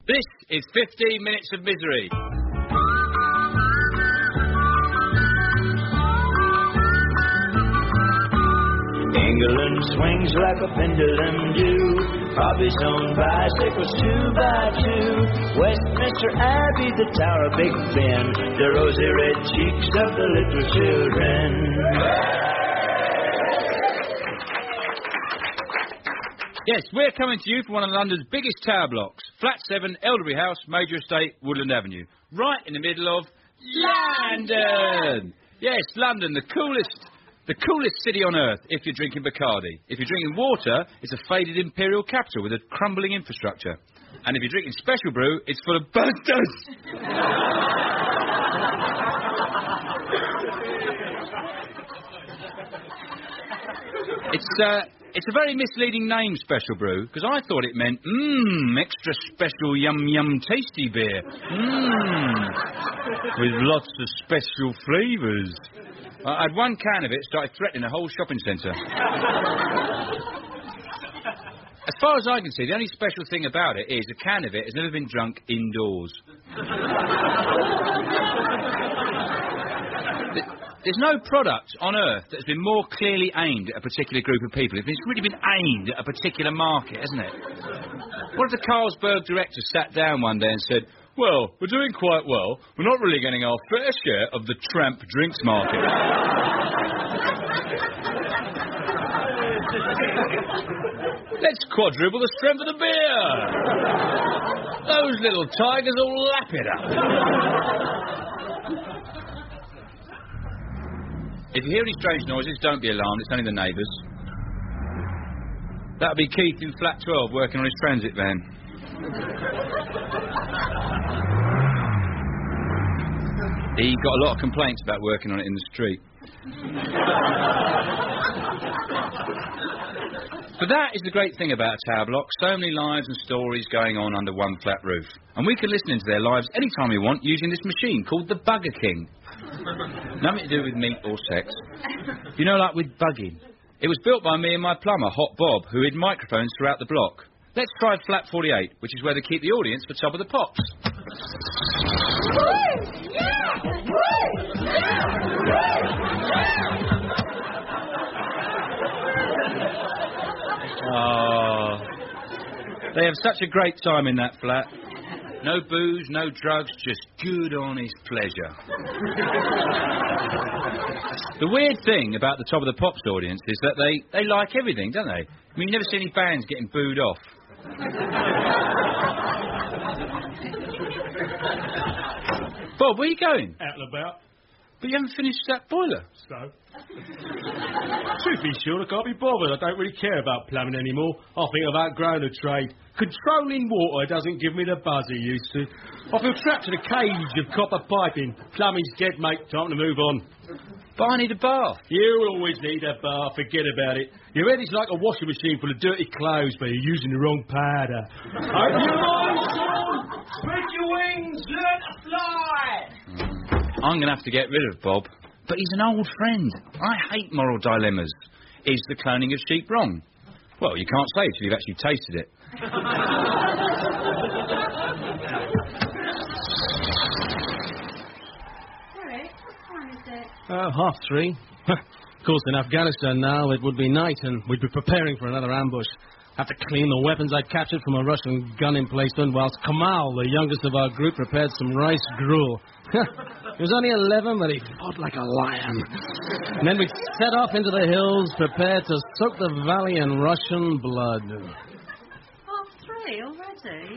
This is 15 Minutes of Misery. England swings like a pendulum do. Bobby's on bicycles 2x2. Westminster Abbey, the Tower of Big Ben, the rosy red cheeks of the little children. Yes, we're coming to you from one of London's biggest tower blocks. Flat 7, Elderbury House, Major Estate, Woodland Avenue. Right in the middle of London! Yes, London, the coolest city on earth if you're drinking Bacardi. If you're drinking water, it's a faded imperial capital with a crumbling infrastructure. And if you're drinking special brew, it's full of busters. It's a very misleading name, Special Brew, because I thought it meant, extra special yum tasty beer. With lots of special flavours. I had one can of it, started threatening a whole shopping centre. As far as I can see, the only special thing about it is a can of it has never been drunk indoors. There's no product on earth that's been more clearly aimed at a particular group of people. It's really been aimed at a particular market, hasn't it? One of the Carlsberg directors sat down one day and said, well, we're doing quite well. We're not really getting our fair share of the tramp drinks market. Let's quadruple the strength of the beer. Those little tigers will lap it up. If you hear any strange noises, don't be alarmed. It's only the neighbours. That'll be Keith in flat 12 working on his transit van. He got a lot of complaints about working on it in the street. But that is the great thing about a tower block. So many lives and stories going on under one flat roof. And we can listen into their lives anytime we want using this machine called the Bugger King. Nothing to do with meat or sex. You know, like with bugging. It was built by me and my plumber, Hot Bob, who hid microphones throughout the block. Let's try flat 48, which is where they keep the audience for Top of the Pops. Oh, they have such a great time in that flat. No booze, no drugs, just good, honest pleasure. The weird thing about the Top of the Pops audience is that they like everything, don't they? I mean, you never see any bands getting booed off. Bob, where are you going? Out and about. But you haven't finished that boiler. So? Truth be sure, I can't be bothered. I don't really care about plumbing anymore. I think I've outgrown the trade. Controlling water doesn't give me the buzz it used to. I feel trapped in a cage of copper piping. Plumbing's dead, mate. Time to move on. But I need a bath. You'll always need a bath. Forget about it. Your head is like a washing machine full of dirty clothes, but you're using the wrong powder. Open your eyes, son! Spread your wings! Learn to fly! I'm going to have to get rid of Bob. But he's an old friend. I hate moral dilemmas. Is the cloning of sheep wrong? Well, you can't say it till you've actually tasted it. Eric, what time is it? 3:30. Of course, in Afghanistan now, it would be night and we'd be preparing for another ambush. Have to clean the weapons I'd captured from a Russian gun emplacement, whilst Kamal, the youngest of our group, prepared some rice gruel. He was only 11, but he fought like a lion. And then we'd set off into the hills, prepared to soak the valley in Russian blood. 3:30 already?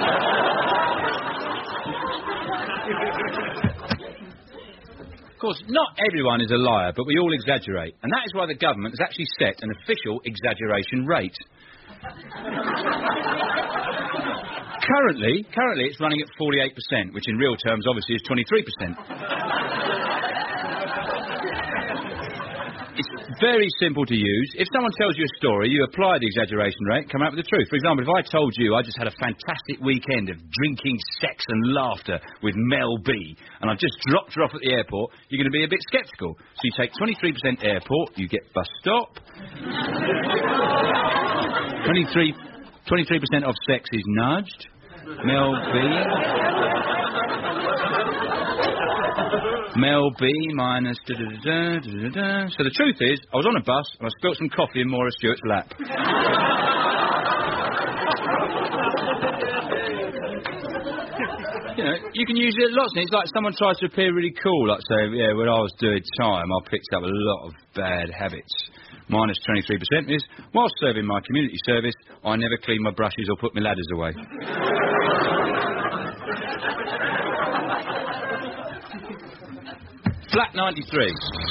Of course, not everyone is a liar, but we all exaggerate. And that is why the government has actually set an official exaggeration rate. Currently, it's running at 48%, which in real terms obviously is 23%. It's very simple to use. If someone tells you a story, you apply the exaggeration rate and come out with the truth. For example, if I told you I just had a fantastic weekend of drinking, sex and laughter with Mel B, and I've just dropped her off at the airport, you're going to be a bit sceptical. So you take 23% airport, you get bus stop. 23% of sex is nudged. Mel B minus da-da-da-da-da-da. So the truth is, I was on a bus and I spilt some coffee in Maura Stewart's lap. You know, you can use it lots of things. Like someone tries to appear really cool, like say, yeah, when I was doing time, I picked up a lot of bad habits. Minus 23% is, whilst serving my community service, I never cleaned my brushes or put my ladders away. Flat 93.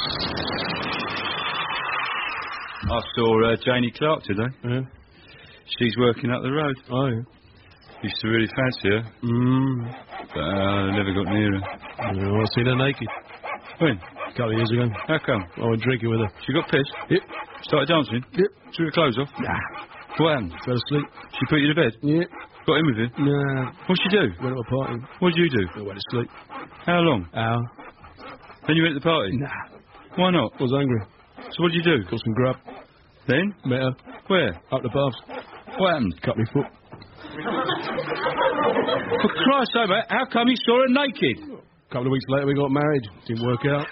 I saw Janie Clark today. Yeah. She's working up the road. Oh, yeah. Used to really fancy her. But I never got near her. Yeah, I seen her naked. When? A couple of years ago. How come? I went drinking with her. She got pissed? Yep. Started dancing? Yep. Took her clothes off? Nah. What happened? Fell asleep. She put you to bed? Yeah. Got in with you? Nah. What'd she do? Went to a party. What'd you do? I went to sleep. How long? Hour. Then you went to the party? Nah. Why not? I was hungry. So what did you do? Got some grub. Then? Met her. Where? Up the bars. What happened? Cut me foot. For Christ's sake, mate, how come you saw her naked? A couple of weeks later we got married. Didn't work out.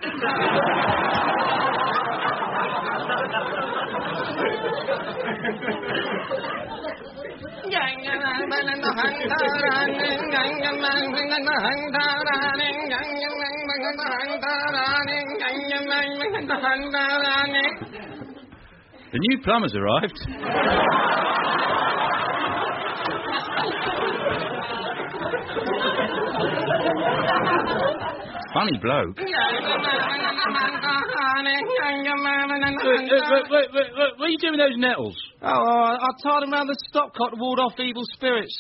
The new plumber's arrived. Funny bloke. What are you doing with those nettles? Oh, I tied them around the stopcock to ward off evil spirits.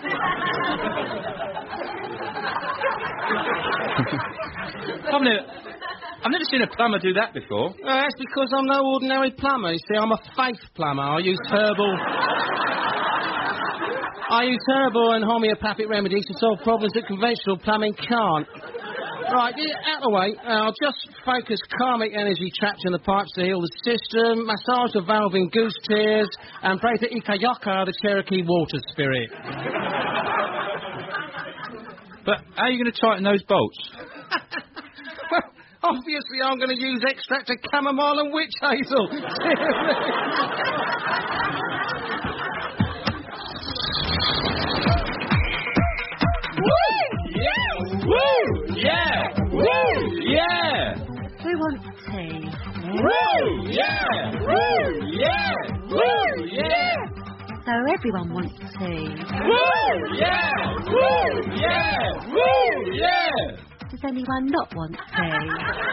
I've never seen a plumber do that before. That's because I'm no ordinary plumber. You see, I'm a faith plumber. I use herbal and homeopathic remedies to solve problems that conventional plumbing can't. Right, out of the way. I'll just focus karmic energy trapped in the pipes to heal the system, massage the valve in goose tears, and pray to Ikayoka, the Cherokee water spirit. But how are you going to tighten those bolts? Well, obviously I'm going to use extract of chamomile and witch hazel. Woo! Yeah! Woo! Yeah! We want tea. Woo! Yeah! Woo! Yeah! Woo! Yeah! So everyone wants tea. Woo! Yeah! Woo! Yeah! Woo! Yeah! Does anyone not want tea?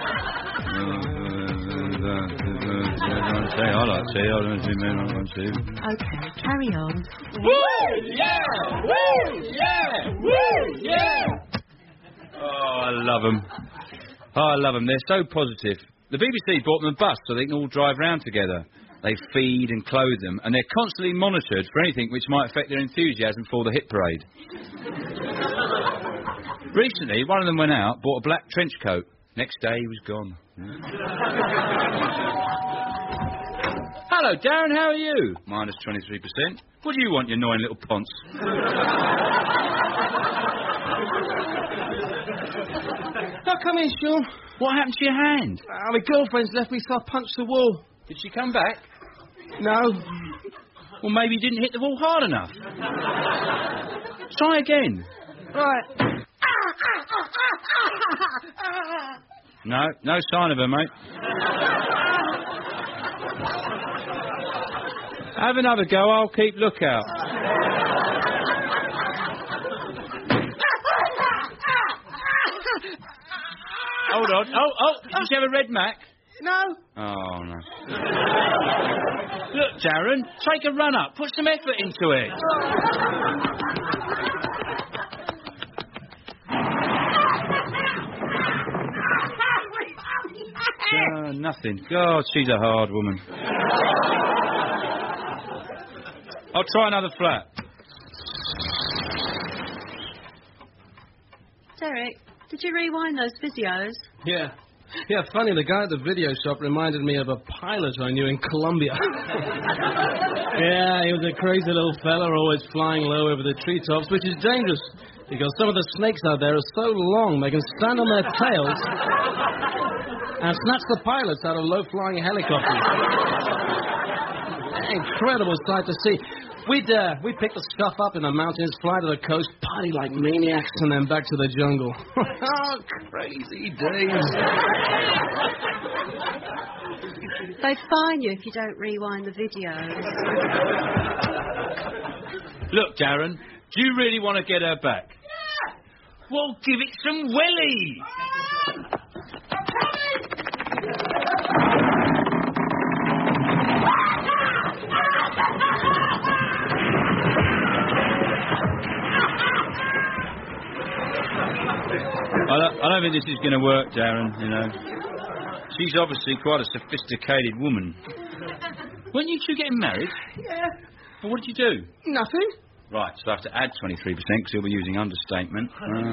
I like tea. I don't see men on tea. Okay, carry on. Woo! Yeah! Woo! Yeah! Woo! Yeah! Oh, I love them. Oh, I love them. They're so positive. The BBC bought them a bus so they can all drive round together. They feed and clothe them, and they're constantly monitored for anything which might affect their enthusiasm for the hit parade. Recently, one of them went out, bought a black trench coat. Next day, he was gone. Hello, Darren, how are you? Minus 23%. What do you want, you annoying little ponce? Oh, come in, Sean. What happened to your hand? My girlfriend's left me, so I punched the wall. Did she come back? No. Well, maybe you didn't hit the wall hard enough. Try again. Right. No sign of her, mate. Have another go, I'll keep lookout. Hold on. Oh, did you have a red Mac? No. Oh, no. Look, Darren, take a run up. Put some effort into it. Nothing. God, she's a hard woman. I'll try another flat. Derek, did you rewind those physios? Yeah. Yeah, funny, the guy at the video shop reminded me of a pilot I knew in Colombia. Yeah, he was a crazy little fella, always flying low over the treetops, which is dangerous, because some of the snakes out there are so long they can stand on their tails and snatch the pilots out of low-flying helicopters. Incredible sight to see. We'd pick the stuff up in the mountains, fly to the coast, party like maniacs, and then back to the jungle. Oh, crazy days. They'd fine you if you don't rewind the videos. Look, Darren, do you really want to get her back? Yeah. Well, give it some welly. I don't think this is going to work, Darren, you know. She's obviously quite a sophisticated woman. Weren't you two getting married? Yeah. Well, what did you do? Nothing. Right, so I have to add 23% because he'll be using understatement.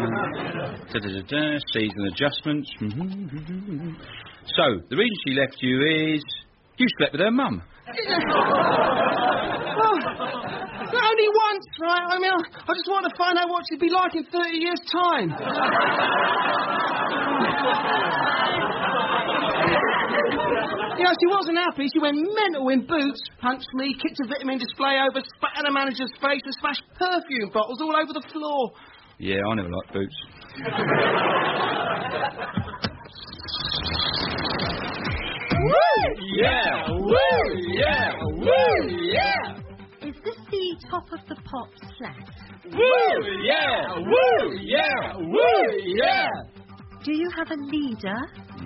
Season adjustments. So, the reason she left you is you slept with her mum. Only once, right? I mean, I just want to find out what she'd be like in 30 years' time. You know, she wasn't happy. She went mental in boots, punched me, kicked a vitamin display over, spat in the manager's face and smashed perfume bottles all over the floor. Yeah, I never liked boots. Woo! Yeah! Woo! Yeah! Woo! Yeah! Is this the top of the pop flat? Woo! Yeah! Woo! Yeah! Woo! Yeah! Do you have a leader?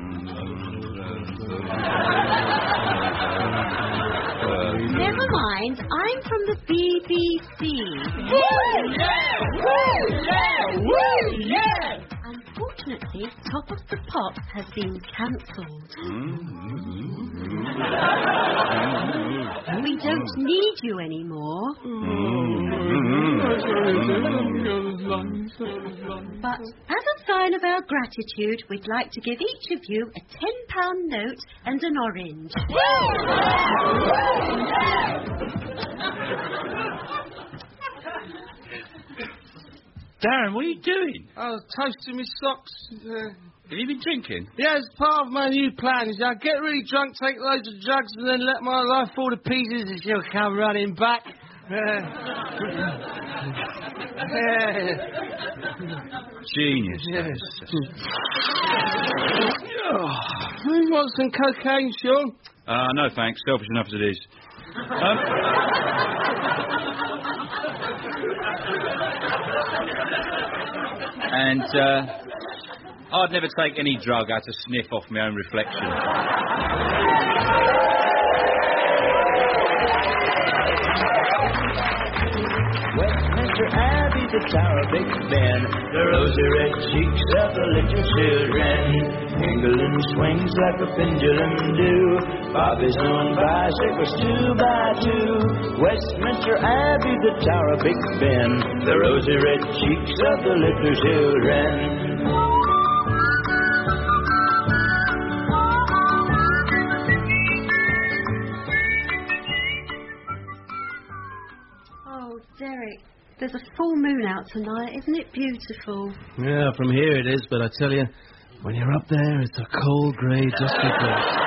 Never mind, I'm from the BBC. Woo! Yeah! Woo! Yeah! Woo! Yeah! Unfortunately, Top of the Pops has been cancelled. We don't need you anymore. But as a sign of our gratitude, we'd like to give each of you a £10 note and an orange. Darren, what are you doing? I was toasting my socks. Have you been drinking? Yeah, it's part of my new plan. Is I get really drunk, take loads of drugs, and then let my life fall to pieces, and she'll come running back. Genius. Yes. You want some cocaine, Sean? No, thanks. Selfish enough as it is. And I'd never take any drug out to sniff off my own reflection. Westminster Abbey, the Tower, Big Ben, the rosy red cheeks of the little children. England swings like a pendulum do. Bobby's on bicycles 2x2. Westminster Abbey, the Tower, Big Ben, the rosy red cheeks of the little children. Oh, Derek, there's a full moon out tonight. Isn't it beautiful? Yeah, from here it is, but I tell you, when you're up there, it's a cold, grey, dusty place.